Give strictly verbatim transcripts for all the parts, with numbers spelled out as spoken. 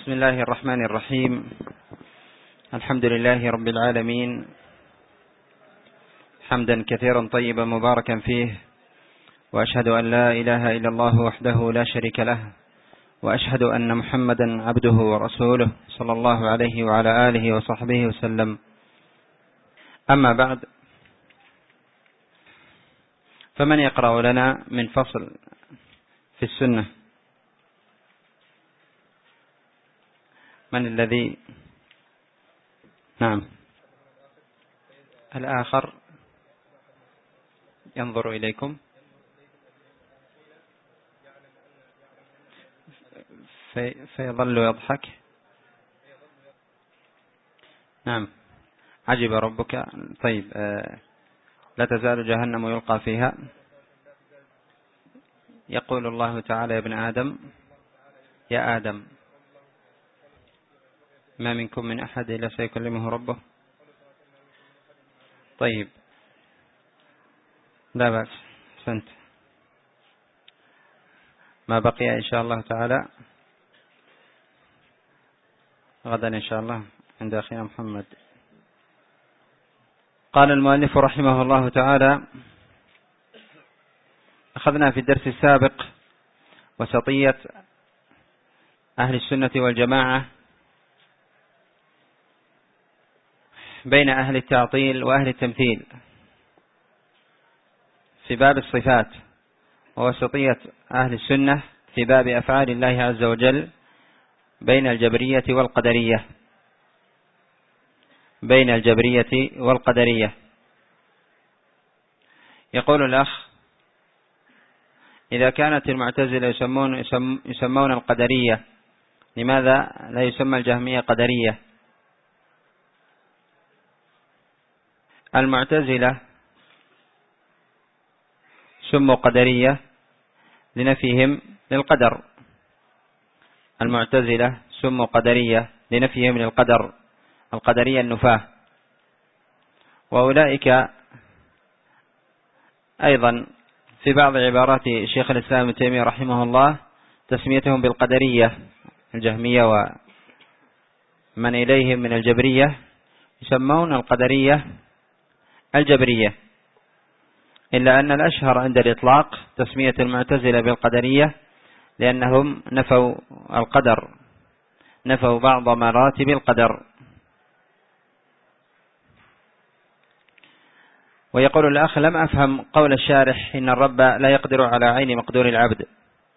بسم الله الرحمن الرحيم. الحمد لله رب العالمين، حمدا كثيرا طيبا مباركا فيه، وأشهد أن لا إله إلا الله وحده لا شريك له، وأشهد أن محمدا عبده ورسوله صلى الله عليه وعلى آله وصحبه وسلم. أما بعد، فمن يقرأ لنا من فصل في السنة؟ من الذي نعم الآخر ينظر إليكم في فيظل يضحك. نعم، عجب ربك. طيب، لا تزال جهنم يلقى فيها. يقول الله تعالى: يا ابن آدم يا آدم ما منكم من أحد إلا سيكلمه ربه. طيب، لا بأس، أحسنت. ما بقي إن شاء الله تعالى غدا إن شاء الله عند أخينا محمد. قال المؤلف رحمه الله تعالى: أخذنا في الدرس السابق وسطية أهل السنة والجماعة بين أهل التعطيل وأهل التمثيل في باب الصفات، ووسطية أهل السنة في باب أفعال الله عز وجل بين الجبرية والقدرية بين الجبرية والقدرية. يقول الأخ: إذا كانت المعتزلة يسمون, يسمون القدرية، لماذا لا يسمى الجهمية قدرية؟ المعتزلة سموا قدرية لنفيهم للقدر المعتزلة سموا قدرية لنفيهم للقدر القدرية النفاة. وأولئك أيضا في بعض عبارات شيخ الإسلام ابن تيمية رحمه الله تسميتهم بالقدرية الجهمية ومن إليهم من الجبرية يسمون القدرية الجبرية، إلا أن الأشهر عند الإطلاق تسمية المعتزلة بالقدرية، لأنهم نفوا القدر، نفوا بعض مراتب القدر. ويقول الأخ: لم أفهم قول الشارح إن الرب لا يقدر على عين مقدور العبد.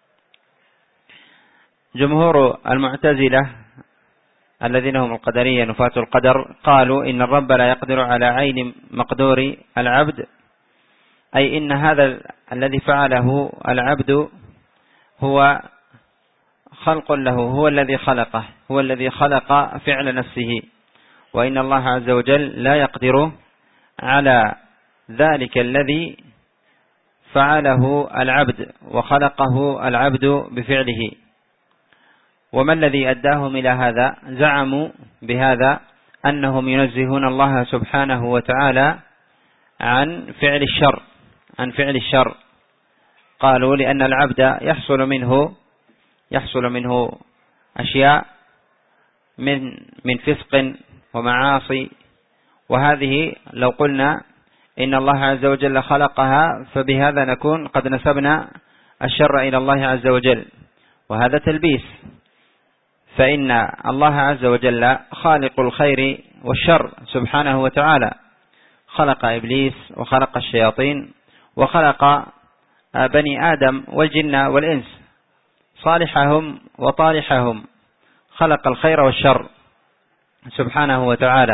جمهور المعتزلة الذين هم القدرية نفاة القدر قالوا إن الرب لا يقدر على عين مقدور العبد، أي إن هذا الذي فعله العبد هو خلق له، هو الذي خلقه، هو الذي خلق فعل نفسه، وإن الله عز وجل لا يقدر على ذلك الذي فعله العبد وخلقه العبد بفعله. وما الذي أداهم إلى هذا؟ زعموا بهذا أنهم ينزهون الله سبحانه وتعالى عن فعل الشر عن فعل الشر قالوا لأن العبد يحصل منه يحصل منه أشياء من من فسق ومعاصي، وهذه لو قلنا إن الله عز وجل خلقها فبهذا نكون قد نسبنا الشر إلى الله عز وجل، وهذا تلبيس. فإن الله عز وجل خالق الخير والشر سبحانه وتعالى، خلق إبليس وخلق الشياطين وخلق بني آدم والجن والإنس، صالحهم وطالحهم، خلق الخير والشر سبحانه وتعالى.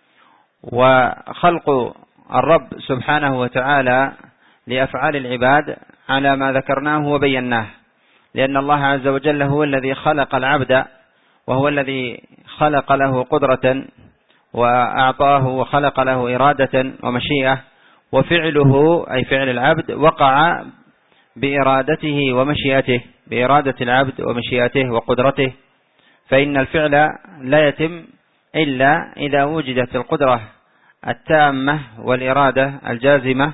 وخلق الرب سبحانه وتعالى لأفعال العباد على ما ذكرناه وبيناه، لأن الله عز وجل هو الذي خلق العبد، وهو الذي خلق له قدرة وأعطاه وخلق له إرادة ومشيئة، وفعله أي فعل العبد وقع بإرادته ومشيئته، بإرادة العبد ومشيئته وقدرته. فإن الفعل لا يتم إلا إذا وجدت القدرة التامة والإرادة الجازمة،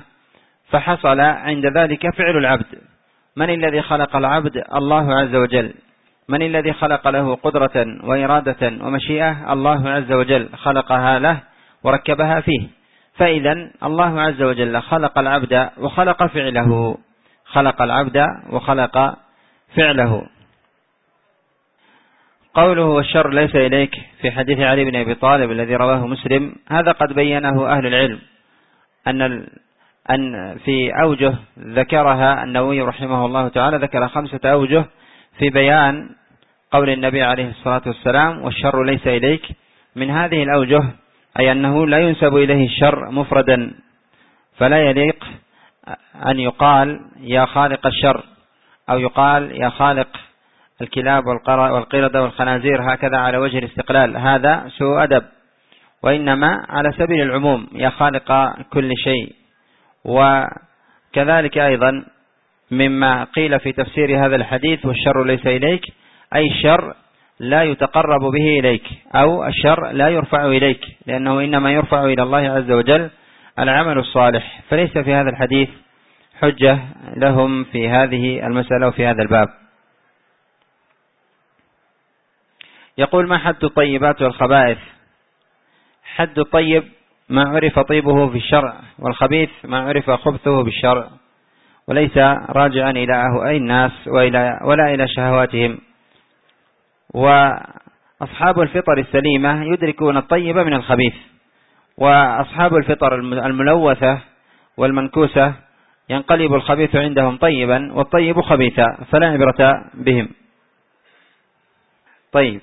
فحصل عند ذلك فعل العبد. من الذي خلق العبد؟ الله عز وجل. من الذي خلق له قدرة وإرادة ومشيئة؟ الله عز وجل خلقها له وركبها فيه. فإذا الله عز وجل خلق العبد وخلق فعله، خلق العبد وخلق فعله. قوله والشر ليس إليك في حديث علي بن أبي طالب الذي رواه مسلم، هذا قد بينه أهل العلم أن أن في أوجه ذكرها النووي رحمه الله تعالى، ذكر خمسة أوجه في بيان قول النبي عليه الصلاة والسلام والشر ليس إليك. من هذه الأوجه أي أنه لا ينسب إليه الشر مفردا، فلا يليق أن يقال يا خالق الشر، أو يقال يا خالق الكلاب والقردة والخنازير هكذا على وجه الاستقلال، هذا سوء أدب، وإنما على سبيل العموم يا خالق كل شيء. وكذلك أيضا مما قيل في تفسير هذا الحديث والشر ليس إليك، أي الشر لا يتقرب به إليك، أو الشر لا يرفع إليك، لأنه إنما يرفع إلى الله عز وجل العمل الصالح، فليس في هذا الحديث حجة لهم في هذه المسألة وفي هذا الباب. يقول ما حد الطيبات والخبائث؟ حد الطيب ما عرف طيبه في الشرع، والخبيث ما عرف خبثه بالشرع، وليس راجعا إلى أهواء الناس وإلى ولا إلى شهواتهم. وأصحاب الفطر السليمة يدركون الطيب من الخبيث، وأصحاب الفطر الملوثة والمنكوسة ينقلب الخبيث عندهم طيبا والطيب خبيثا، فلا عبرة بهم. طيب،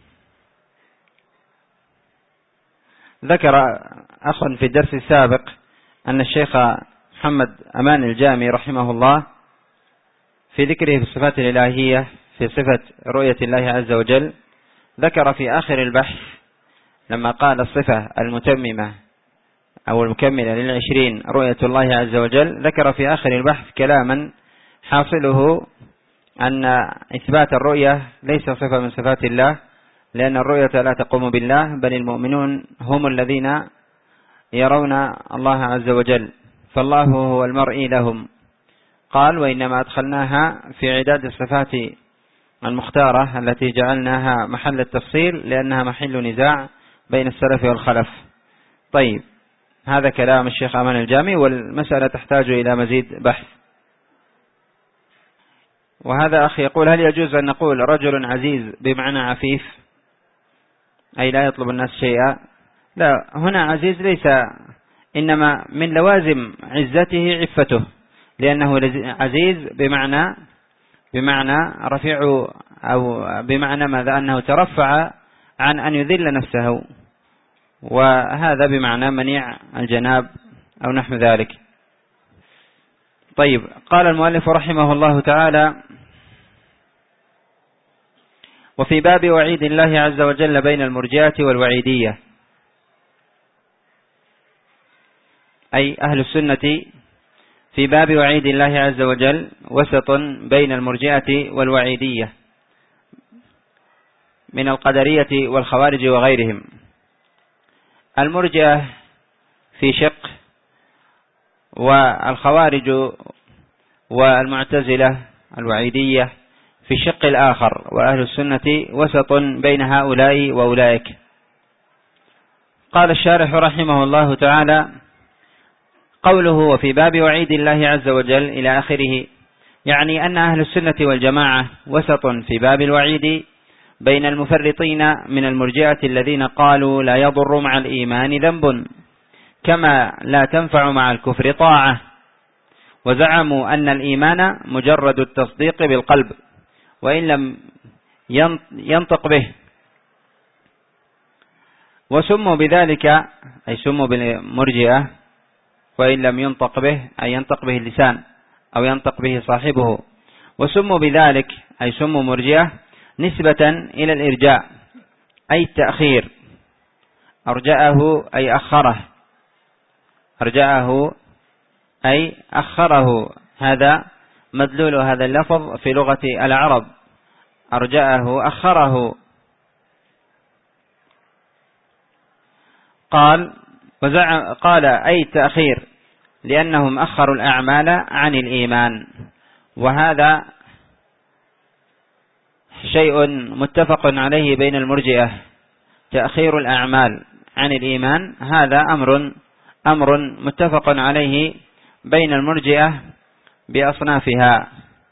ذكر أخ في الدرس السابق أن الشيخ محمد أمان الجامي رحمه الله في ذكره في الصفات الإلهية في صفة رؤية الله عز وجل ذكر في آخر البحث لما قال الصفة المتممة أو المكملة للعشرين رؤية الله عز وجل، ذكر في آخر البحث كلاما حاصله أن إثبات الرؤية ليس صفة من صفات الله، لأن الرؤية لا تقوم بالله، بل المؤمنون هم الذين يرون الله عز وجل، فالله هو المرئي لهم. قال وإنما أدخلناها في عداد الصفات المختارة التي جعلناها محل التفصيل لأنها محل نزاع بين السلف والخلف. طيب، هذا كلام الشيخ أمان الجامي، والمسألة تحتاج إلى مزيد بحث. وهذا أخي يقول هل يجوز أن نقول رجل عزيز بمعنى عفيف، أي لا يطلب الناس شيئا؟ لا، هنا عزيز ليس، إنما من لوازم عزته عفته، لأنه عزيز بمعنى بمعنى رفيع، أو بمعنى ماذا؟ أنه ترفع عن أن يذل نفسه، وهذا بمعنى منيع الجناب أو نحو ذلك. طيب، قال المؤلف رحمه الله تعالى وفي باب وعيد الله عز وجل بين المرجئة والوعيدية، أي أهل السنة في باب وعيد الله عز وجل وسط بين المرجئة والوعيدية من القدرية والخوارج وغيرهم. المرجئة في شق، والخوارج والمعتزلة الوعيدية في الشق الآخر، وأهل السنة وسط بين هؤلاء وأولئك. قال الشارح رحمه الله تعالى قوله وفي باب وعيد الله عز وجل إلى آخره، يعني أن أهل السنة والجماعة وسط في باب الوعيد بين المفرطين من المرجئة الذين قالوا لا يضر مع الإيمان ذنب كما لا تنفع مع الكفر طاعة، وزعموا أن الإيمان مجرد التصديق بالقلب وإن لم ينطق به، وسموا بذلك أي سموا بالمرجئة وإن لم ينطق به أي ينطق به اللسان أو ينطق به صاحبه، وسموا بذلك أي سموا مرجئة نسبة إلى الإرجاء أي التأخير، أرجأه أي أخره، أرجأه أي أخره، هذا مدلول هذا اللفظ في لغة العرب، أرجأه أخره. قال وزع قال أي التأخير لأنهم أخروا الأعمال عن الإيمان، وهذا شيء متفق عليه بين المرجئة تأخير الأعمال عن الإيمان، هذا أمر أمر متفق عليه بين المرجئة بأصنافها.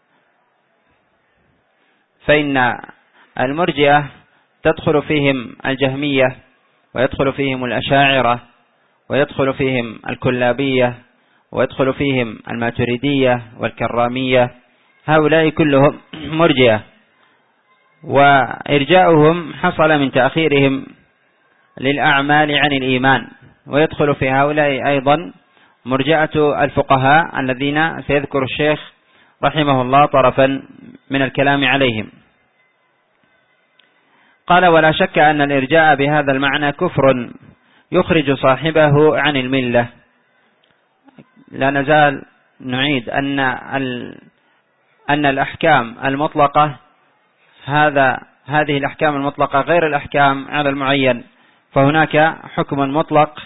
فإن المرجئة تدخل فيهم الجهمية، ويدخل فيهم الأشاعرة، ويدخل فيهم الكلابية، ويدخل فيهم الماتريدية والكرامية، هؤلاء كلهم مرجئة، وإرجاؤهم حصل من تأخيرهم للأعمال عن الإيمان. ويدخل في هؤلاء أيضا مرجئة الفقهاء الذين سيذكر الشيخ رحمه الله طرفا من الكلام عليهم. قال: ولا شك أن الإرجاء بهذا المعنى كفر يخرج صاحبه عن الملة. لا نزال نعيد أن أن الأحكام المطلقة هذا هذه الأحكام المطلقة غير الأحكام على المعين، فهناك حكم مطلق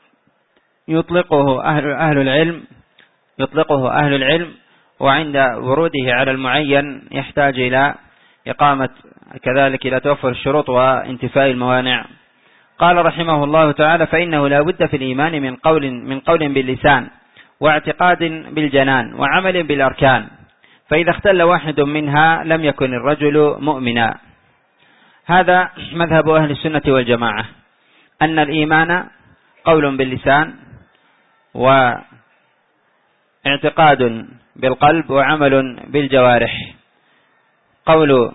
يطلقه أهل أهل العلم يطلقه أهل العلم وعند وروده على المعين يحتاج إلى إقامة كذلك إلى توفر الشروط وانتفاء الموانع. قال رحمه الله تعالى: فإنه لا بد في الإيمان من قول من قول باللسان، واعتقاد بالجنان، وعمل بالأركان، فإذا اختل واحد منها لم يكن الرجل مؤمنا. هذا مذهب أهل السنة والجماعة، أن الإيمان قول باللسان، واعتقاد بالقلب، وعمل بالجوارح. قول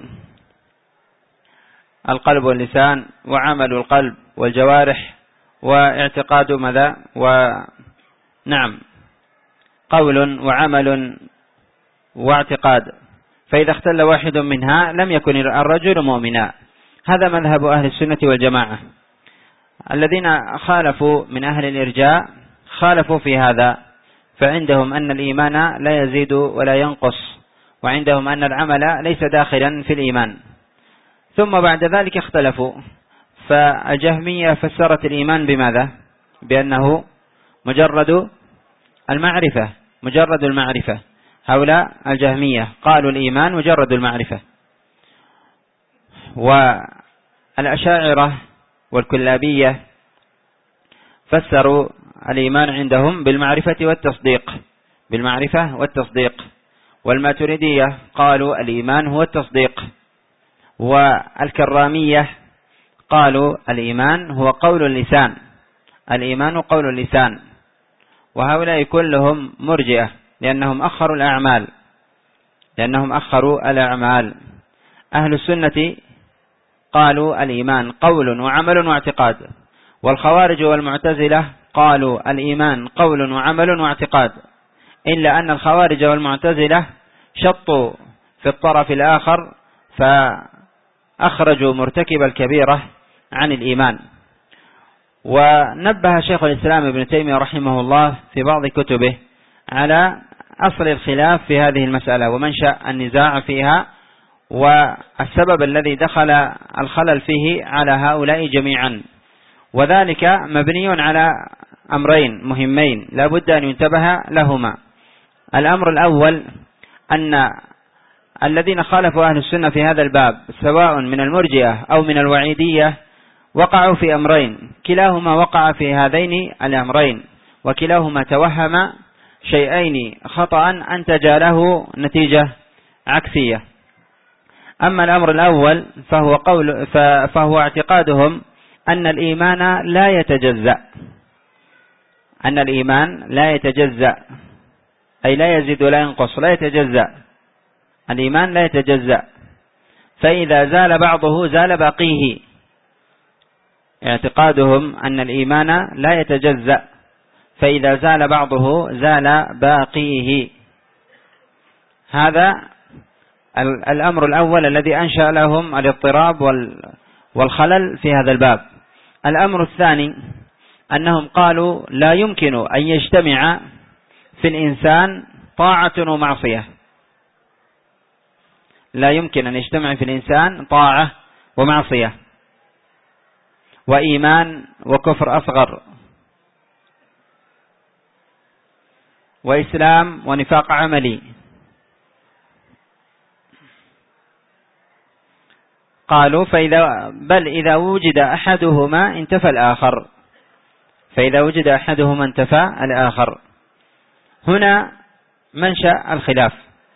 القلب واللسان، وعمل القلب والجوارح، واعتقاد ماذا؟ ونعم قول وعمل واعتقاد، فإذا اختل واحد منها لم يكن الرجل مؤمنا. هذا مذهب أهل السنة والجماعة. الذين خالفوا من أهل الإرجاء خالفوا في هذا، فعندهم أن الإيمان لا يزيد ولا ينقص، وعندهم أن العمل ليس داخلا في الإيمان. ثم بعد ذلك اختلفوا، فالجهمية فسرت الإيمان بماذا؟ بأنه مجرد المعرفة مجرد المعرفة هؤلاء الجهمية قالوا الإيمان مجرد المعرفة. والأشاعرة والكلابية فسروا الإيمان عندهم بالمعرفة والتصديق بالمعرفة والتصديق والماتريدية قالوا الإيمان هو التصديق، والكرامية قالوا الإيمان هو قول اللسان الإيمان قول اللسان. وهؤلاء كلهم مرجئة، لأنهم أخروا الأعمال لأنهم أخروا الأعمال. أهل السنة قالوا الإيمان قول وعمل واعتقاد، والخوارج والمعتزلة قالوا الإيمان قول وعمل واعتقاد، إلا أن الخوارج والمعتزلة شطوا في الطرف الآخر فأخرجوا مرتكب الكبيرة عن الإيمان. ونبه شيخ الإسلام ابن تيمية رحمه الله في بعض كتبه على أصل الخلاف في هذه المسألة ومنشأ النزاع فيها، والسبب الذي دخل الخلل فيه على هؤلاء جميعا، وذلك مبني على أمرين مهمين لا بد أن ينتبه لهما. الأمر الأول أن الذين خالفوا أهل السنة في هذا الباب سواء من المرجئة أو من الوعيدية وقعوا في أمرين، كلاهما وقع في هذين الأمرين، وكلاهما توهم شيئين خطأ أنتج له نتيجة عكسية. أما الأمر الأول فهو, قول فهو اعتقادهم أن الإيمان لا يتجزأ أن الإيمان لا يتجزأ أي لا يزيد ولا ينقص، لا يتجزأ الإيمان لا يتجزأ، فإذا زال بعضه زال باقيه. اعتقادهم أن الإيمان لا يتجزأ، فإذا زال بعضه زال باقيه. هذا الأمر الأول الذي أنشأ لهم الاضطراب والخلل في هذا الباب. الأمر الثاني أنهم قالوا لا يمكن أن يجتمع في الإنسان طاعة ومعصية لا يمكن أن يجتمع في الإنسان طاعة ومعصية وإيمان وكفر أصغر وإسلام ونفاق عملي. قالوا فإذا بل إذا وجد أحدهما انتفى الآخر، فإذا وجد أحدهما انتفى الآخر. هنا منشأ الخلاف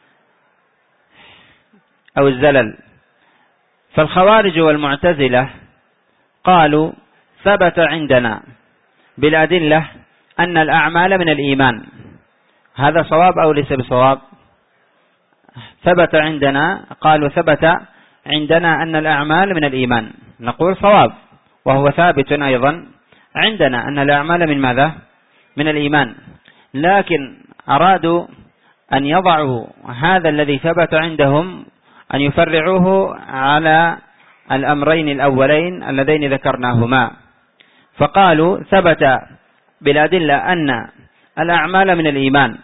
أو الزلل. فالخوارج والمعتزلة قالوا ثبت عندنا بالأدلة أن الأعمال من الإيمان. هذا صواب أو ليس بصواب؟ ثبت عندنا، قالوا ثبت عندنا أن الأعمال من الإيمان، نقول صواب، وهو ثابت أيضا عندنا أن الأعمال من ماذا؟ من الإيمان. لكن أرادوا أن يضعوا هذا الذي ثبت عندهم أن يفرعوه على الأمرين الأولين اللذين ذكرناهما، فقالوا ثبت بالأدلة أن الأعمال من الإيمان،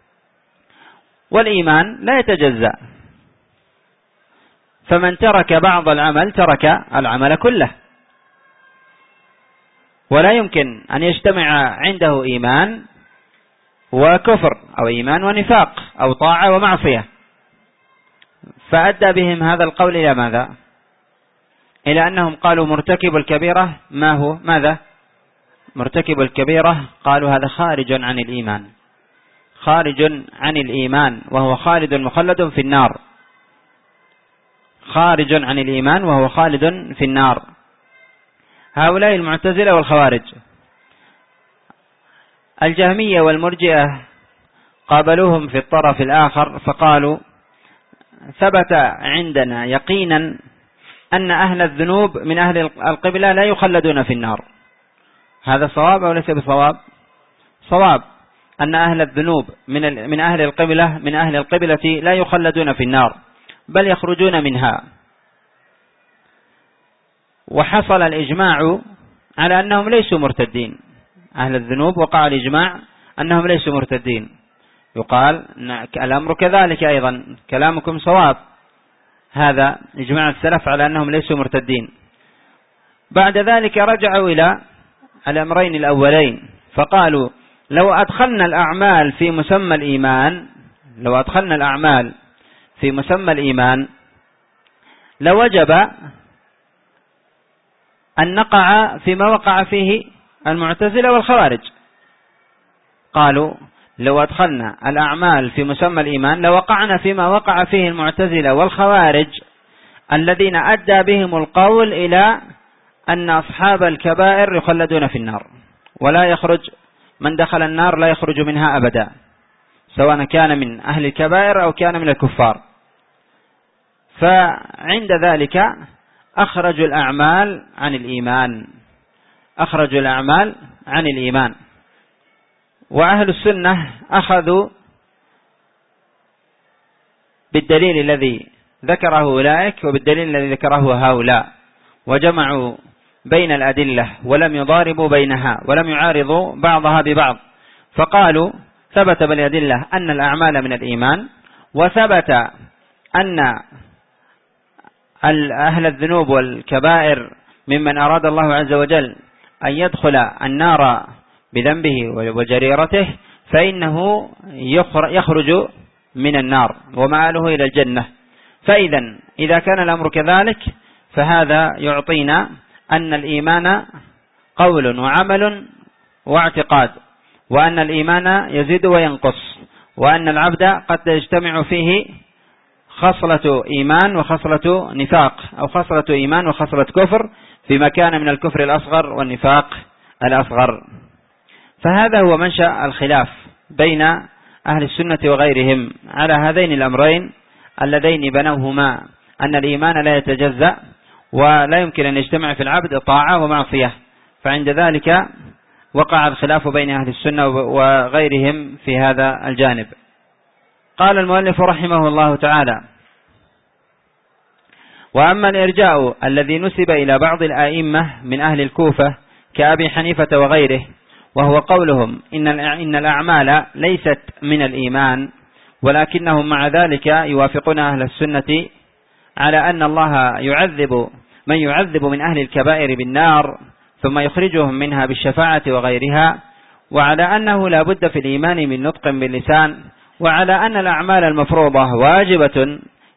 والإيمان لا يتجزأ، فمن ترك بعض العمل ترك العمل كله، ولا يمكن أن يجتمع عنده إيمان وكفر أو إيمان ونفاق أو طاعة ومعصية. فأدى بهم هذا القول إلى ماذا؟ إلى أنهم قالوا مرتكب الكبيرة ما هو ماذا؟ مرتكب الكبيرة قالوا هذا خارج عن الإيمان، خارج عن الإيمان وهو خالد مخلد في النار، خارج عن الإيمان وهو خالد في النار. هؤلاء المعتزلة والخوارج. الجهمية والمرجئة قابلوهم في الطرف الآخر فقالوا ثبت عندنا يقينا أن أهل الذنوب من أهل القبلة لا يخلدون في النار. هذا صواب أو ليس بصواب؟ صواب، أن أهل الذنوب من من أهل القبلة من أهل القبلة لا يخلدون في النار، بل يخرجون منها. وحصل الإجماع على أنهم ليسوا مرتدين. أهل الذنوب وقع الإجماع أنهم ليسوا مرتدين. يقال الأمر كذلك أيضا، كلامكم صواب، هذا إجماع السلف على أنهم ليسوا مرتدين. بعد ذلك رجعوا إلى الأمرين الأولين فقالوا لو أدخلنا الأعمال في مسمى الإيمان، لو أدخلنا الأعمال في مسمى الإيمان لوجب أن نقع فيما وقع فيه المعتزلة والخوارج. قالوا لو أدخلنا الأعمال في مسمى الإيمان لوقعنا فيما وقع فيه المعتزلة والخوارج الذين أدى بهم القول إلى أن أصحاب الكبائر يخلدون في النار، ولا يخرج من دخل النار لا يخرج منها أبدا، سواء كان من أهل الكبائر أو كان من الكفار. فعند ذلك أخرجوا الأعمال عن الإيمان، أخرجوا الأعمال عن الإيمان. وأهل السنة أخذوا بالدليل الذي ذكره أولئك وبالدليل الذي ذكره هؤلاء، وجمعوا بين الأدلة ولم يضاربوا بينها ولم يعارضوا بعضها ببعض، فقالوا ثبت بالأدلة أن الأعمال من الإيمان، وثبت أن أهل الذنوب والكبائر ممن أراد الله عز وجل أن يدخل النار بذنبه وجريرته فإنه يخرج من النار ومآله إلى الجنة. فإذا إذا كان الأمر كذلك فهذا يعطينا أن الإيمان قول وعمل واعتقاد، وأن الإيمان يزيد وينقص، وأن العبد قد تجتمع فيه خصلة إيمان وخصلة نفاق، أو خصلة إيمان وخصلة كفر، فيما كان من الكفر الأصغر والنفاق الأصغر. فهذا هو منشأ الخلاف بين أهل السنة وغيرهم على هذين الأمرين اللذين بنوهما، أن الإيمان لا يتجزأ ولا يمكن أن يجتمع في العبد طاعة ومعصية. فعند ذلك وقع الخلاف بين أهل السنة وغيرهم في هذا الجانب. قال المؤلف رحمه الله تعالى: وأما الإرجاء الذي نسب إلى بعض الآئمة من أهل الكوفة كأبي حنيفة وغيره، وهو قولهم إن إن الأعمال ليست من الإيمان، ولكنهم مع ذلك يوافقون أهل السنة على أن الله يعذب من يعذب من أهل الكبائر بالنار ثم يخرجهم منها بالشفاعة وغيرها، وعلى أنه لا بد في الإيمان من نطق باللسان، وعلى أن الأعمال المفروضة واجبة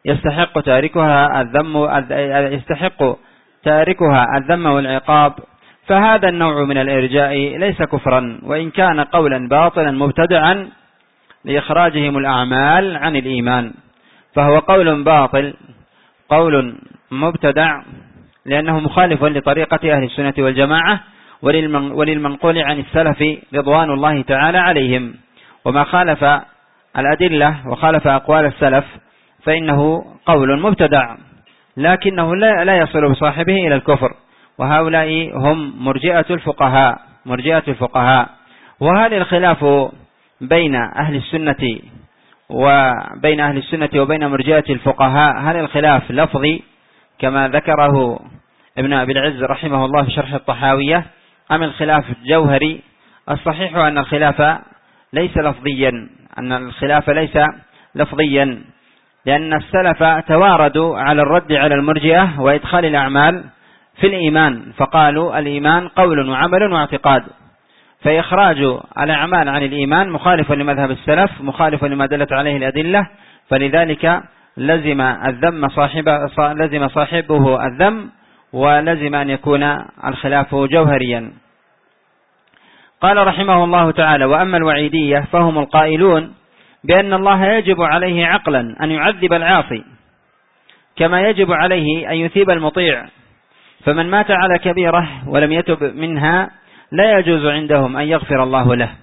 يستحق تاركها الذم يستحق تاركها الذم والعقاب، فهذا النوع من الإرجاء ليس كفرا، وإن كان قولا باطلا مبتدعا لإخراجهم الأعمال عن الإيمان، فهو قول باطل قول مبتدع لأنه مخالف لطريقة أهل السنة والجماعة وللمنقول عن السلف رضوان الله تعالى عليهم. وما خالف الأدلة وخالف أقوال السلف فإنه قول مبتدع لكنه لا يصل بصاحبه إلى الكفر، وهؤلاء هم مرجئة الفقهاء مرجئة الفقهاء وهل الخلاف بين أهل السنة وبين أهل السنة وبين مرجئة الفقهاء هل الخلاف لفظي كما ذكره ابن أبي العز رحمه الله في شرح الطحاوية أم الخلاف جوهري؟ الصحيح أن الخلاف ليس لفظيا أن الخلاف ليس لفظيا لأن السلف تواردوا على الرد على المرجئة وإدخال الأعمال في الإيمان، فقالوا الإيمان قول وعمل واعتقاد، فإخراج الأعمال عن الإيمان مخالف لمذهب السلف مخالف لما دلت عليه الأدلة، فلذلك لزم الذم صاحب لزم صاحبه الذم ولزم أن يكون الخلاف جوهريا. قال رحمه الله تعالى: وأما الوعيدية فهم القائلون بأن الله يجب عليه عقلا أن يعذب العاصي كما يجب عليه أن يثيب المطيع، فمن مات على كبيرة ولم يتب منها لا يجوز عندهم أن يغفر الله له.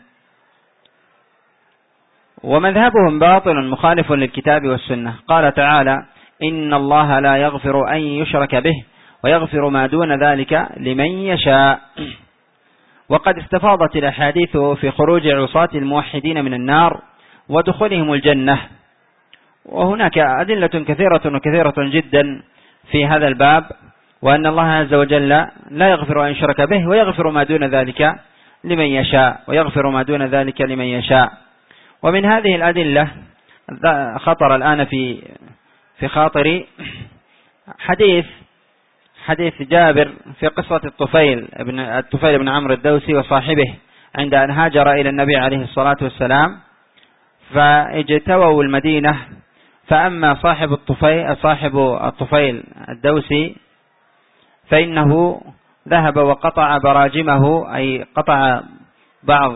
ومذهبهم باطل مخالف للكتاب والسنة. قال تعالى: إن الله لا يغفر أن يشرك به ويغفر ما دون ذلك لمن يشاء. وقد استفاضت الأحاديث في خروج عصاة الموحدين من النار ودخولهم الجنة، وهناك أدلة كثيرة وكثيرة جدا في هذا الباب، وأن الله عز وجل لا يغفر أن يشرك به ويغفر ما دون ذلك لمن يشاء ويغفر ما دون ذلك لمن يشاء. ومن هذه الأدلة خطر الآن في في خاطري حديث حديث جابر في قصة الطفيل ابن الطفيل بن عمرو الدوسي وصاحبه عند أن هاجر إلى النبي عليه الصلاة والسلام فاجتووا المدينة، فأما صاحب الطفيل صاحب الطفيل الدوسي فإنه ذهب وقطع براجمه، أي قطع بعض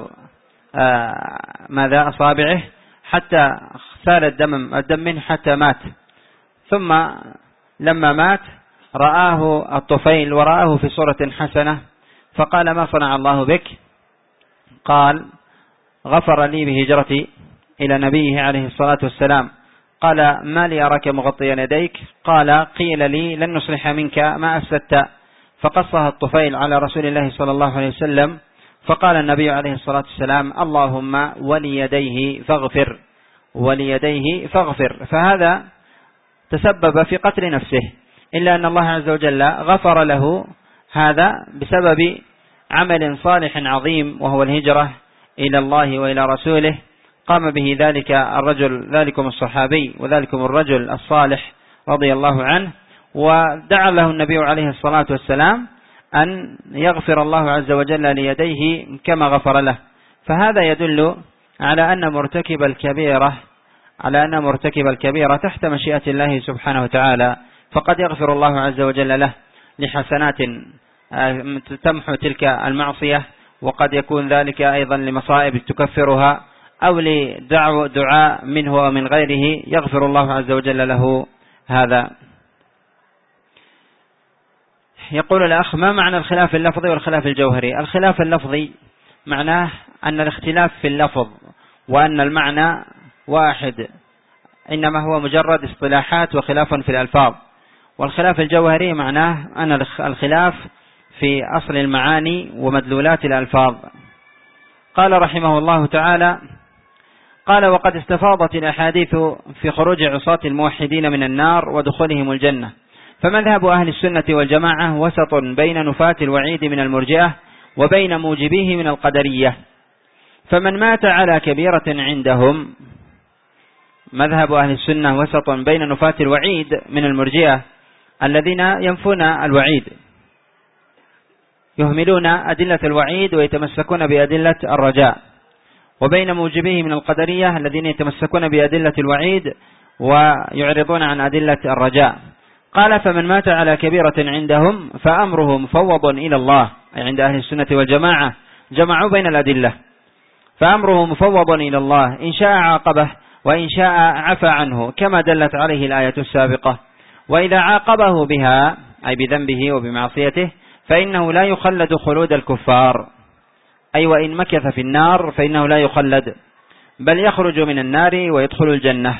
ماذا أصابعه حتى سال الدم الدم منه حتى مات. ثم لما مات رآه الطفيل ورآه في صورة حسنة فقال: ما صنع الله بك؟ قال: غفر لي بهجرتي إلى نبيه عليه الصلاة والسلام. قال: ما لي أراك مغطيا يديك؟ قال: قيل لي لن نصلح منك ما أفسدت. فقصها الطفيل على رسول الله صلى الله عليه وسلم، فقال النبي عليه الصلاة والسلام: اللهم وليديه فاغفر وليديه فاغفر. فهذا تسبب في قتل نفسه، إلا أن الله عز وجل غفر له هذا بسبب عمل صالح عظيم وهو الهجرة إلى الله وإلى رسوله، قام به ذلك الرجل ذلكم الصحابي وذلكم الرجل الصالح رضي الله عنه، ودعا له النبي عليه الصلاة والسلام أن يغفر الله عز وجل ليديه كما غفر له. فهذا يدل على أن مرتكب الكبيرة على أن مرتكب الكبيرة تحت مشيئة الله سبحانه وتعالى، فقد يغفر الله عز وجل له لحسنات تمحو تلك المعصية، وقد يكون ذلك أيضا لمصائب تكفرها أو لدعو دعاء منه ومن غيره يغفر الله عز وجل له هذا. يقول الأخ: ما معنى الخلاف اللفظي والخلاف الجوهري؟ الخلاف اللفظي معناه أن الاختلاف في اللفظ وأن المعنى واحد، إنما هو مجرد اصطلاحات وخلاف في الألفاظ. والخلاف الجوهري معناه أن الخلاف في أصل المعاني ومدلولات الألفاظ. قال رحمه الله تعالى: قال: وقد استفاضت الأحاديث في خروج عصاة الموحدين من النار ودخولهم الجنة، فمذهب أهل السنة والجماعة وسط بين نفاة الوعيد من المرجئة وبين موجبيه من القدرية. فمن مات على كبيرة عندهم، مذهب أهل السنة وسط بين نفاة الوعيد من المرجئة الذين ينفون الوعيد يهملون أدلة الوعيد ويتمسكون بأدلة الرجاء، وبين موجبيه من القدرية الذين يتمسكون بأدلة الوعيد ويعرضون عن أدلة الرجاء. قال فمن مات على كبيرة عندهم فأمره مفوض إلى الله، أي عند أهل السنة والجماعة جمعوا بين الأدلة، فأمره مفوض إلى الله، إن شاء عاقبه وإن شاء عفى عنه كما دلت عليه الآية السابقة. وإذا عاقبه بها أي بذنبه وبمعصيته فإنه لا يخلد خلود الكفار، أي وإن مكث في النار فإنه لا يخلد، بل يخرج من النار ويدخل الجنة.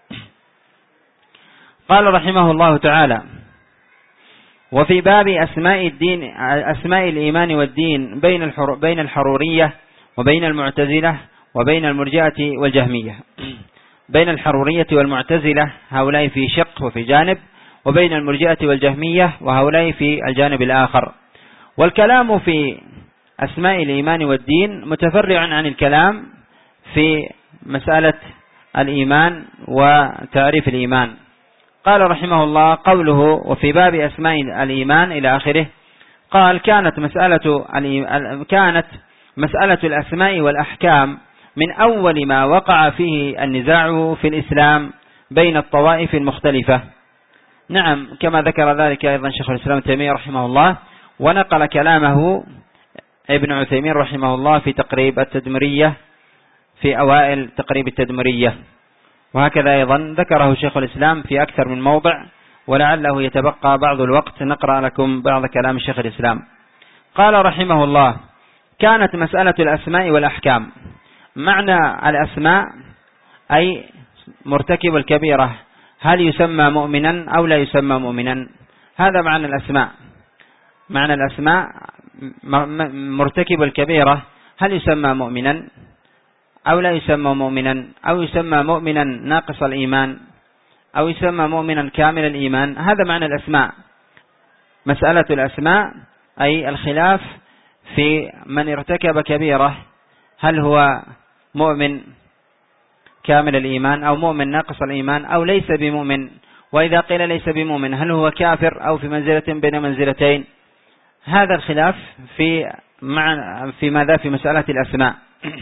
قال رحمه الله تعالى: وفي باب أسماء الدين أسماء الإيمان والدين بين بين الحرورية وبين المعتزلة وبين المرجئة والجهمية. بين الحرورية والمعتزلة هؤلاء في شق وفي جانب، وبين المرجئة والجهمية وهؤلاء في الجانب الآخر. والكلام في أسماء الإيمان والدين متفرع عن الكلام في مسألة الإيمان وتعريف الإيمان. قال رحمه الله: قوله وفي باب أسماء الإيمان إلى آخره، قال: كانت مسألة كانت مسألة الأسماء والأحكام من أول ما وقع فيه النزاع في الإسلام بين الطوائف المختلفة. نعم، كما ذكر ذلك أيضا شيخ الإسلام ابن تيمية رحمه الله، ونقل كلامه ابن عثيمين رحمه الله في تقريب التدمرية، في أوائل تقريب التدمرية، وهكذا أيضا ذكره شيخ الإسلام في أكثر من موضع، ولعله يتبقى بعض الوقت نقرأ لكم بعض كلام شيخ الإسلام. قال رحمه الله: كانت مسألة الأسماء والأحكام. معنى الأسماء أي مرتكب الكبيرة هل يسمى مؤمنا أو لا يسمى مؤمنا، هذا معنى الأسماء. معنى الأسماء مرتكب الكبيرة هل يسمى مؤمنا أو لا يسمى مؤمنا، أو يسمى مؤمنا ناقص الإيمان، أو يسمى مؤمنا كامل الإيمان، هذا معنى الأسماء. مسألة الأسماء أي الخلاف في من ارتكب كبيرة، هل هو مؤمن كامل الإيمان أو مؤمن ناقص الإيمان أو ليس بمؤمن، وإذا قيل ليس بمؤمن هل هو كافر أو في منزلة بين منزلتين. هذا الخلاف في مع في ماذا في مسألة الأسماء.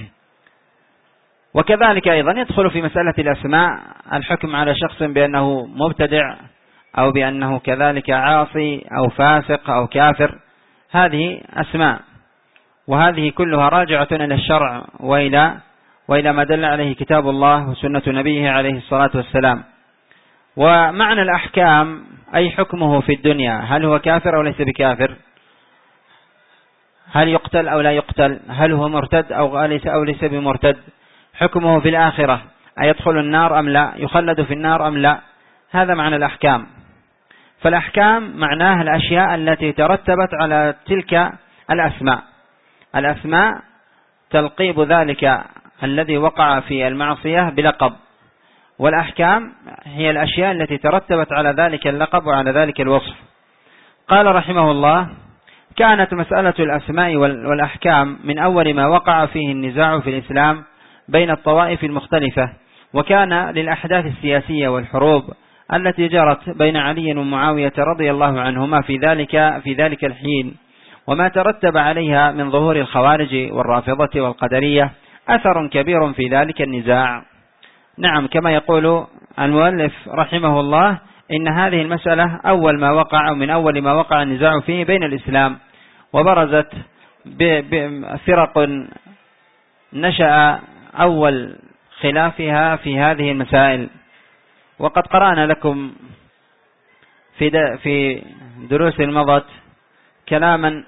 وكذلك أيضا يدخل في مسألة الأسماء الحكم على شخص بأنه مبتدع أو بأنه كذلك عاصي أو فاسق أو كافر، هذه أسماء، وهذه كلها راجعة إلى الشرع وإلى وإلى ما دل عليه كتاب الله وسنة نبيه عليه الصلاة والسلام. ومعنى الأحكام أي حكمه في الدنيا، هل هو كافر أو ليس بكافر، هل يقتل أو لا يقتل، هل هو مرتد أو ليس أو ليس بمرتد، حكمه في الآخرة أيدخل النار أم لا، يخلد في النار أم لا، هذا معنى الأحكام. فالأحكام معناه الأشياء التي ترتبت على تلك الأسماء. الأسماء تلقيب ذلك الذي وقع في المعصية بلقب، والأحكام هي الأشياء التي ترتبت على ذلك اللقب وعلى ذلك الوصف. قال رحمه الله: كانت مسألة الأسماء والأحكام من أول ما وقع فيه النزاع في الإسلام بين الطوائف المختلفة، وكان للأحداث السياسية والحروب التي جرت بين علي ومعاوية رضي الله عنهما في ذلك في ذلك الحين، وما ترتب عليها من ظهور الخوارج والرافضة والقدرية أثر كبير في ذلك النزاع. نعم، كما يقول المؤلف رحمه الله: إن هذه المسألة أول ما وقع أو من أول ما وقع النزاع فيه بين الإسلام، وبرزت بفرق نشأ أول خلافها في هذه المسائل. وقد قرأنا لكم في في دروس مضت كلاما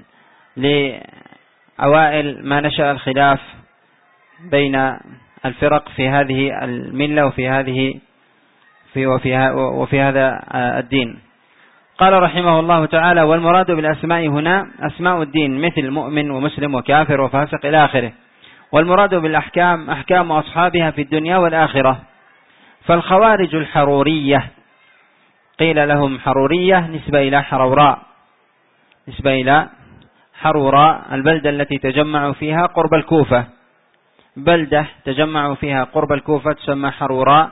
لأوائل ما نشأ الخلاف بين الفرق في هذه الملة وفي هذه في وفي وفي هذا الدين. قال رحمه الله تعالى: والمراد بالأسماء هنا أسماء الدين مثل مؤمن ومسلم وكافر وفاسق إلى آخره. والمراد بالأحكام أحكام أصحابها في الدنيا والآخرة. فالخوارج الحرورية قيل لهم حرورية نسبة إلى حروراء، نسبة إلى حروراء البلدة التي تجمعوا فيها قرب الكوفة، بلدة تجمعوا فيها قرب الكوفة تسمى حروراء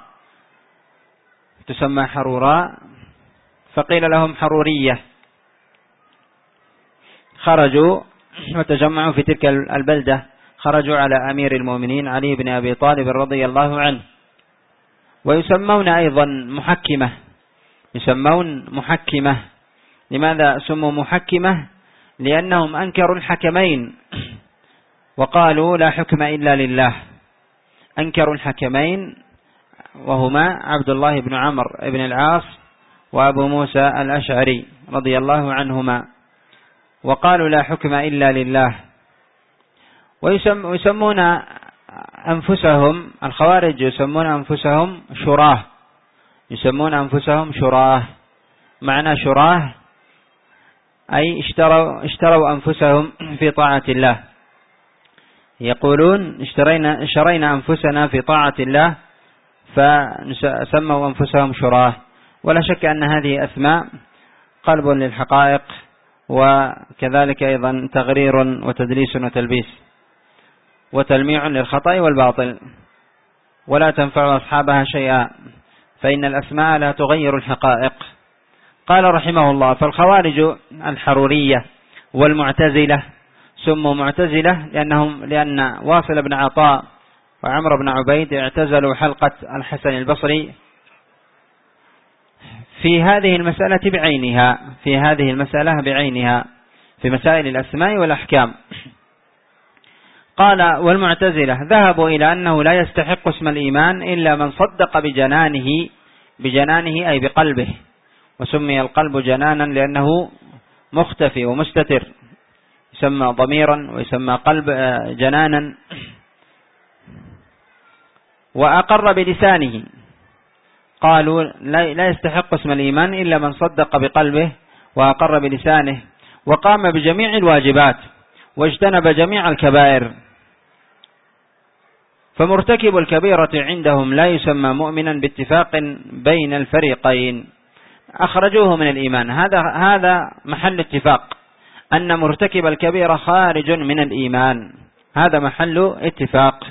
تسمى حروراء فقيل لهم حرورية. خرجوا وتجمعوا في تلك البلدة، خرجوا على أمير المؤمنين علي بن أبي طالب رضي الله عنه، ويسمون أيضا محكمة، يسمون محكمة. لماذا سموا محكمة؟ لأنهم أنكروا الحكمين وقالوا لا حكم إلا لله. أنكروا الحكمين وهما عبد الله بن عمرو بن العاص وأبو موسى الأشعري رضي الله عنهما، وقالوا لا حكم إلا لله. ويسمون أنفسهم الخوارج يسمون أنفسهم شراه، يسمون أنفسهم شراه. معنى شراه أي اشتروا, اشتروا أنفسهم في طاعة الله. يقولون اشترينا, اشترينا أنفسنا في طاعة الله فسموا أنفسهم شراه. ولا شك أن هذه أسماء قلب للحقائق، وكذلك أيضا تغرير وتدليس وتلبيس وتلميع للخطأ والباطل، ولا تنفع أصحابها شيئا، فإن الأسماء لا تغير الحقائق. قال رحمه الله: فالخوارج الحرورية والمعتزلة سموا معتزلة لأنهم لأن واصل بن عطاء وعمر بن عبيد اعتزلوا حلقة الحسن البصري في هذه المسألة بعينها، في هذه المسألة بعينها في مسائل الأسماء والأحكام. قال: والمعتزلة ذهبوا إلى أنه لا يستحق اسم الإيمان إلا من صدق بجنانه، بجنانه أي بقلبه، وسمي القلب جنانا لأنه مختفي ومستتر، يسمى ضميرا ويسمى قلب جنانا. وأقر بلسانه، قالوا لا يستحق اسم الإيمان إلا من صدق بقلبه وأقر بلسانه وقام بجميع الواجبات واجتنب جميع الكبائر. فمرتكب الكبيرة عندهم لا يسمى مؤمنا باتفاق بين الفريقين، أخرجوه من الإيمان. هذا هذا محل اتفاق، أن مرتكب الكبيرة خارج من الإيمان، هذا محل اتفاق.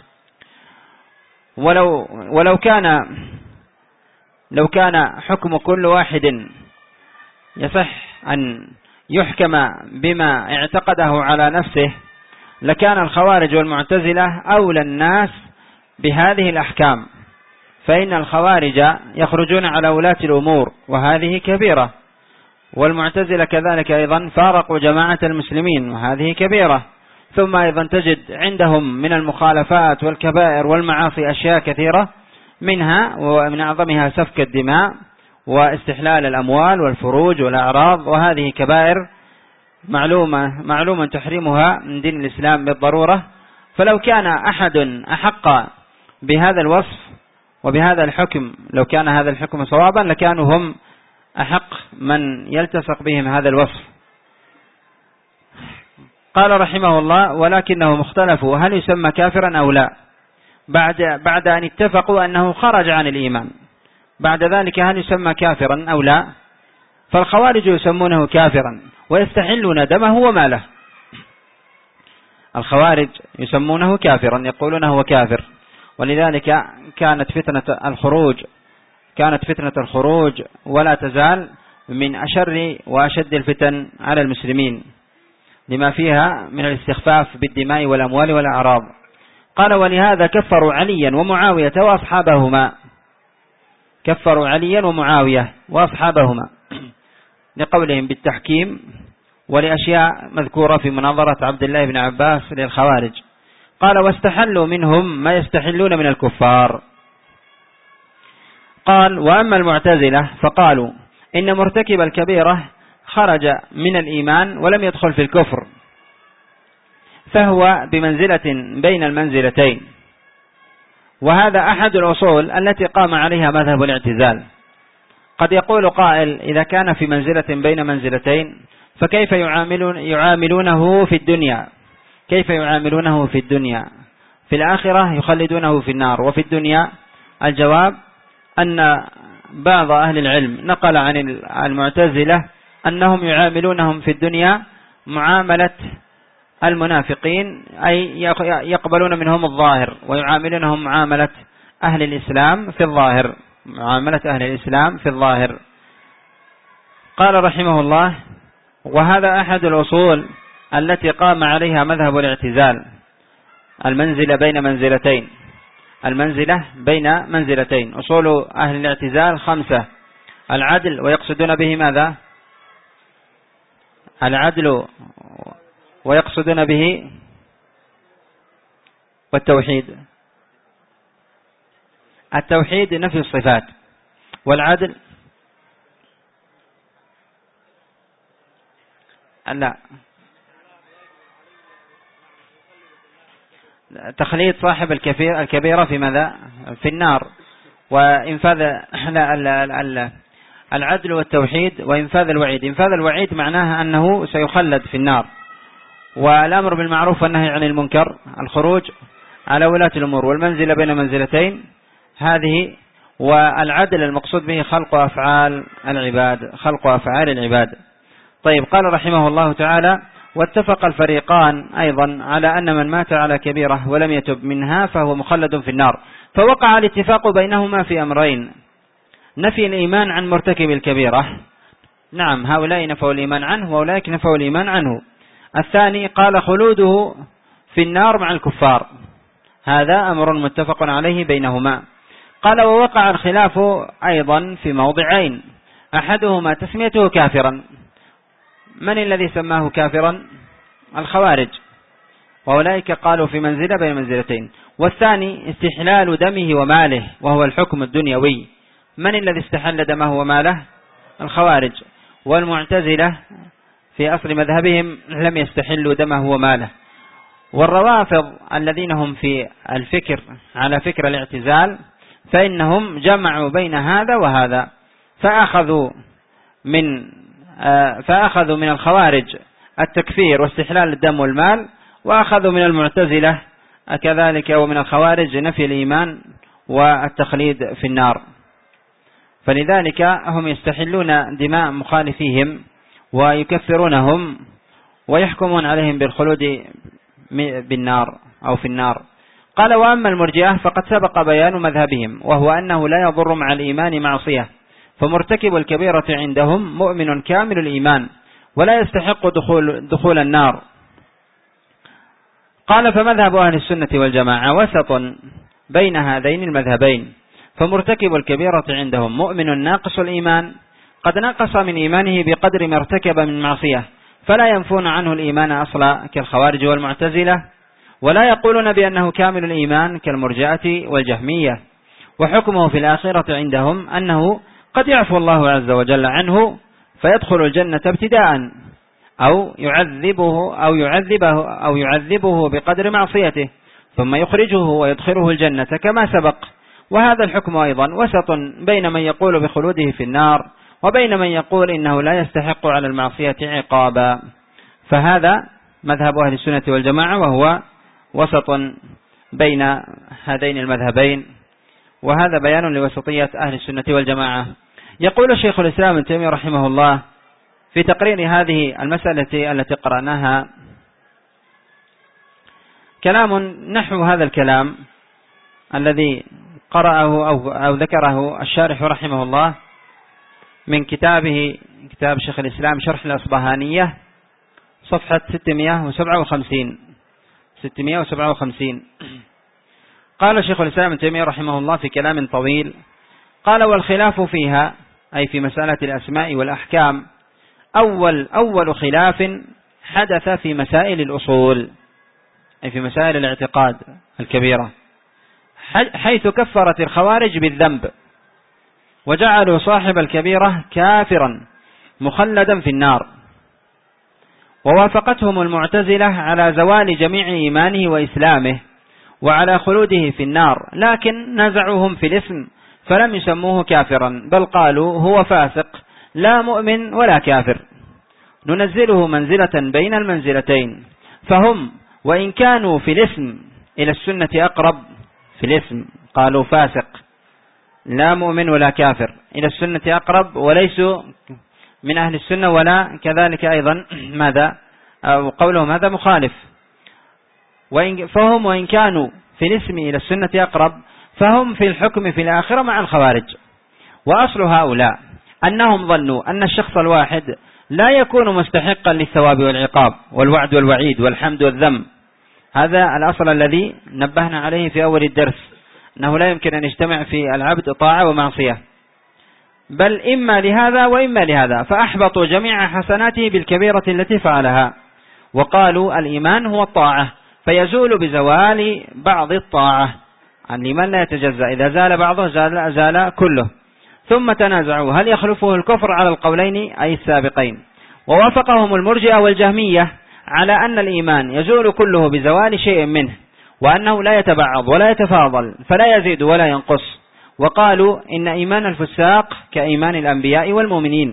ولو ولو كان لو كان حكم كل واحد يصح أن يحكم بما اعتقده على نفسه لكان الخوارج والمعتزلة أولى الناس بهذه الأحكام، فإن الخوارج يخرجون على ولاة الأمور وهذه كبيرة، والمعتزلة كذلك أيضا فارقوا جماعة المسلمين وهذه كبيرة. ثم أيضا تجد عندهم من المخالفات والكبائر والمعاصي أشياء كثيرة، منها ومن أعظمها سفك الدماء واستحلال الأموال والفروج والأعراض، وهذه كبائر معلومة معلومة تحريمها من دين الإسلام بالضرورة. فلو كان أحد أحق بهذا الوصف وبهذا الحكم، لو كان هذا الحكم صوابا لكانوا هم أحق من يلتصق بهم هذا الوصف. قال رحمه الله: ولكنهم اختلفوا هل يسمى كافرا أو لا، بعد بعد أن اتفقوا أنه خرج عن الإيمان، بعد ذلك هل يسمى كافرا أو لا؟ فالخوارج يسمونه كافرا ويستحلون دمه وماله. الخوارج يسمونه كافرا، يقولون هو كافر، ولذلك كانت فتنة الخروج كانت فتنة الخروج ولا تزال من أشر وأشد الفتن على المسلمين لما فيها من الاستخفاف بالدماء والأموال والأعراض. قال: ولهذا كفروا عليا ومعاوية وأصحابهما، كفروا عليا ومعاوية وأصحابهما لقولهم بالتحكيم ولأشياء مذكورة في مناظرة عبد الله بن عباس للخوارج. قال: واستحلوا منهم ما يستحلون من الكفار. قال: وأما المعتزلة فقالوا إن مرتكب الكبيرة خرج من الإيمان ولم يدخل في الكفر، فهو بمنزلة بين المنزلتين، وهذا أحد الأصول التي قام عليها مذهب الاعتزال. قد يقول قائل: إذا كان في منزلة بين منزلتين فكيف يعاملون يعاملونه في الدنيا؟ كيف يعاملونه في الدنيا؟ في الآخرة يخلدونه في النار، وفي الدنيا؟ الجواب أن بعض أهل العلم نقل عن المعتزلة أنهم يعاملونهم في الدنيا معاملة المنافقين، أي يقبلون منهم الظاهر ويعاملونهم معاملة أهل الإسلام في الظاهر، معاملة أهل الإسلام في الظاهر. قال رحمه الله: وهذا أحد الأصول التي قام عليها مذهب الاعتزال، المنزلة بين منزلتين، المنزلة بين منزلتين. أصول أهل الاعتزال خمسة: العدل، ويقصدون به ماذا؟ العدل، ويقصدون به والتوحيد. التوحيد نفي الصفات، والعدل لا، تخليد صاحب الكبير الكبيرة في ماذا؟ في النار، وإنفاذ العدل والتوحيد وإنفاذ الوعيد. إنفاذ الوعيد معناها أنه سيخلد في النار، والأمر بالمعروف والنهي عن المنكر، الخروج على ولاة الأمور، والمنزلة بين منزلتين هذه. والعدل المقصود به خلق أفعال العباد، خلق أفعال العباد. طيب، قال رحمه الله تعالى: واتفق الفريقان أيضا على أن من مات على كبيرة ولم يتب منها فهو مخلد في النار. فوقع الاتفاق بينهما في أمرين: نفي الإيمان عن مرتكب الكبيرة، نعم، هؤلاء نفوا الإيمان عنه وأولئك نفوا الإيمان عنه. الثاني قال خلوده في النار مع الكفار، هذا أمر متفق عليه بينهما. قال: ووقع الخلاف أيضا في موضعين: أحدهما تسميته كافرا. من الذي سماه كافرا؟ الخوارج، وأولئك قالوا في منزلة بين منزلتين. والثاني استحلال دمه وماله، وهو الحكم الدنيوي. من الذي استحل دمه وماله؟ الخوارج. والمعتزلة في أصل مذهبهم لم يستحلوا دمه وماله. والروافض الذين هم في الفكر على فكر الاعتزال فإنهم جمعوا بين هذا وهذا، فأخذوا من فأخذوا من الخوارج التكفير واستحلال الدم والمال، وأخذوا من المعتزلة كذلك ومن الخوارج نفي الإيمان والتخليد في النار. فلذلك هم يستحلون دماء مخالفيهم ويكفرونهم ويحكمون عليهم بالخلود بالنار أو في النار. قال: وأما المرجئة فقد سبق بيان مذهبهم، وهو أنه لا يضر مع الإيمان معصية، فمرتكب الكبيرة عندهم مؤمن كامل الإيمان ولا يستحق دخول, دخول النار. قال: فمذهب أهل السنة والجماعة وسط بين هذين المذهبين، فمرتكب الكبيرة عندهم مؤمن ناقص الإيمان، قد نقص من إيمانه بقدر ما ارتكب من معصية، فلا ينفون عنه الإيمان أصلا كالخوارج والمعتزلة، ولا يقولون بأنه كامل الإيمان كالمرجئة والجهمية. وحكمه في الآخرة عندهم أنه قد يعفو الله عز وجل عنه فيدخل الجنة ابتداء، أو يعذبه أو يعذبه أو يعذبه بقدر معصيته ثم يخرجه ويدخله الجنة كما سبق. وهذا الحكم أيضا وسط بين من يقول بخلوده في النار وبين من يقول إنه لا يستحق على المعصية عقابا. فهذا مذهب أهل السنة والجماعة، وهو وسط بين هذين المذهبين، وهذا بيان لوسطية أهل السنة والجماعة. يقول الشيخ الإسلام ابن تيمية رحمه الله في تقرير هذه المسألة التي قرأناها كلام نحو هذا الكلام الذي قرأه أو, أو ذكره الشارح رحمه الله من كتابه، كتاب شيخ الإسلام شرح الأصبهانية، صفحة ستمائة وسبعة وخمسين. قال شيخ الإسلام ابن تيمية رحمه الله في كلام طويل، قال: والخلاف فيها، أي في مسألة الأسماء والأحكام، أول أول خلاف حدث في مسائل الأصول، أي في مسائل الاعتقاد الكبيرة، حيث كفرت الخوارج بالذنب وجعلوا صاحب الكبيرة كافرا مخلدا في النار، ووافقتهم المعتزلة على زوال جميع إيمانه وإسلامه وعلى خلوده في النار، لكن نزعوهم في الاسم فلم يسموه كافرا، بل قالوا هو فاسق لا مؤمن ولا كافر، ننزله منزلة بين المنزلتين. فهم وإن كانوا في الاسم إلى السنة أقرب، في الاسم قالوا فاسق لا مؤمن ولا كافر، إلى السنة أقرب، وليسوا من أهل السنة، ولا كذلك أيضا ماذا أو قولهم هذا مخالف. وإن فهم وإن كانوا في الاسم إلى السنة أقرب، فهم في الحكم في الآخرة مع الخوارج. وأصل هؤلاء أنهم ظنوا أن الشخص الواحد لا يكون مستحقا للثواب والعقاب والوعد والوعيد والحمد والذم. هذا الأصل الذي نبهنا عليه في أول الدرس، أنه لا يمكن أن يجتمع في العبد طاعة ومعصية، بل إما لهذا وإما لهذا، فأحبطوا جميع حسناته بالكبيرة التي فعلها، وقالوا الإيمان هو الطاعة فيزول بزوال بعض الطاعة. الإيمان لا يتجزأ، إذا زال بعضه زال, زال كله. ثم تنازعوا هل يخلفه الكفر على القولين أي السابقين، ووافقهم المرجئة والجهمية على أن الإيمان يزول كله بزوال شيء منه، وأنه لا يتبعض ولا يتفاضل فلا يزيد ولا ينقص، وقالوا إن إيمان الفساق كإيمان الأنبياء والمؤمنين.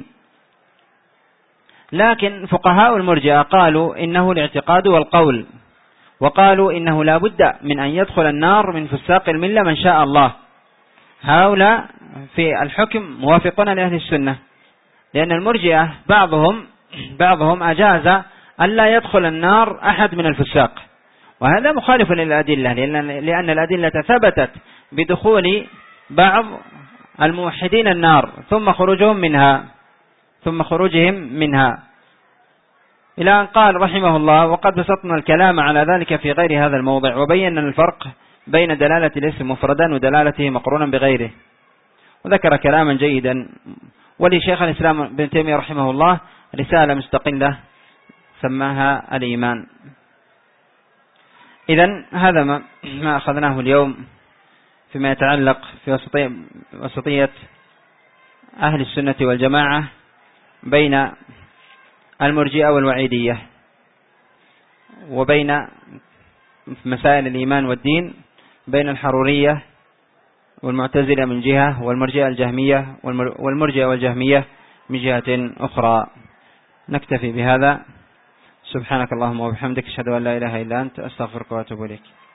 لكن فقهاء المرجئة قالوا إنه الاعتقاد والقول، وقالوا إنه لا بد من أن يدخل النار من فساق الملة من شاء الله. هؤلاء في الحكم موافقون لأهل السنة، لأن المرجئة بعضهم بعضهم أجاز أن لا يدخل النار أحد من الفساق، وهذا مخالف للأدلة، لأن الأدلة ثبتت بدخول بعض الموحدين النار ثم خروجهم منها ثم خروجهم منها إلى أن قال رحمه الله: وقد بسطنا الكلام على ذلك في غير هذا الموضع، وبينا الفرق بين دلالة الاسم مفردا ودلالته مقرونا بغيره. وذكر كلاما جيدا. ولشيخ الإسلام ابن تيمية رحمه الله رسالة مستقلة سماها الإيمان. إذن هذا ما, ما أخذناه اليوم فيما يتعلق في وسطية أهل السنة والجماعة بين المرجئة والوعيدية، وبين مسائل الإيمان والدين بين الحرورية والمعتزلة من جهة، والمرجئة الجهمية والمرجئة والجهمية من جهة أخرى. نكتفي بهذا. سبحانك اللهم وبحمدك، أشهد أن لا إله إلا أنت، أستغفرك وأتوب إليك.